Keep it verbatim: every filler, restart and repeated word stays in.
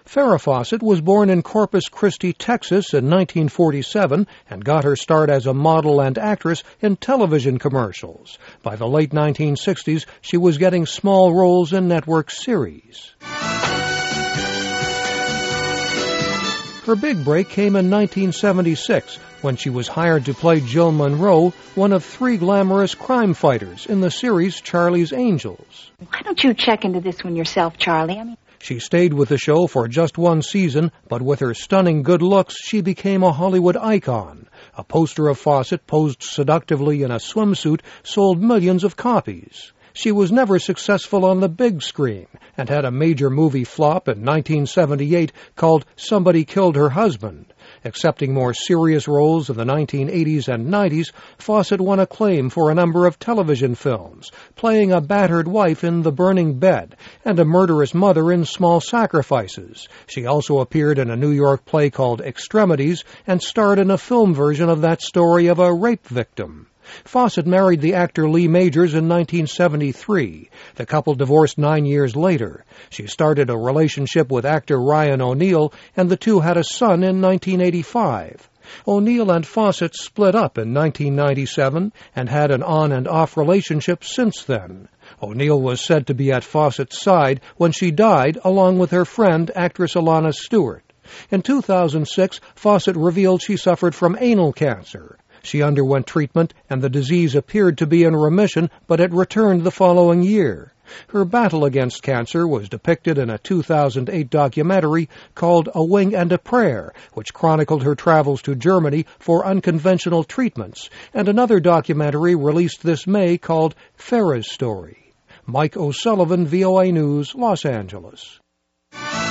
Farrah Fawcett was born in Corpus Christi, Texas in nineteen forty-seven and got her start as a model and actress in television commercials. By the late nineteen sixties, she was getting small roles in network series. Her big break came in nineteen seventy-six when she was hired to play Jill Monroe, one of three glamorous crime fighters in the series Charlie's Angels. Why don't you check into this one yourself, Charlie? I mean... She stayed with the show for just one season, but with her stunning good looks, she became a Hollywood icon. A poster of Fawcett posed seductively in a swimsuit sold millions of copies. She was never successful on the big screen and had a major movie flop in nineteen seventy-eight called Somebody Killed Her Husband. Accepting more serious roles in the nineteen eighties and nineties, Fawcett won acclaim for a number of television films, playing a battered wife in The Burning Bed and a murderous mother in Small Sacrifices. She also appeared in a New York play called Extremities and starred in a film version of that story of a rape victim. Fawcett married the actor Lee Majors in nineteen seventy-three. The couple divorced nine years later. She started a relationship with actor Ryan O'Neal, and the two had a son in nineteen eighty-five. O'Neal and Fawcett split up in nineteen ninety-seven and had an on- and off relationship since then. O'Neal was said to be at Fawcett's side when she died, along with her friend, actress Alana Stewart. In two thousand six, Fawcett revealed she suffered from anal cancer. She underwent treatment, and the disease appeared to be in remission, but it returned the following year. Her battle against cancer was depicted in a two thousand eight documentary called A Wing and a Prayer, which chronicled her travels to Germany for unconventional treatments, and another documentary released this May called Farrah's Story. Mike O'Sullivan, V O A News, Los Angeles.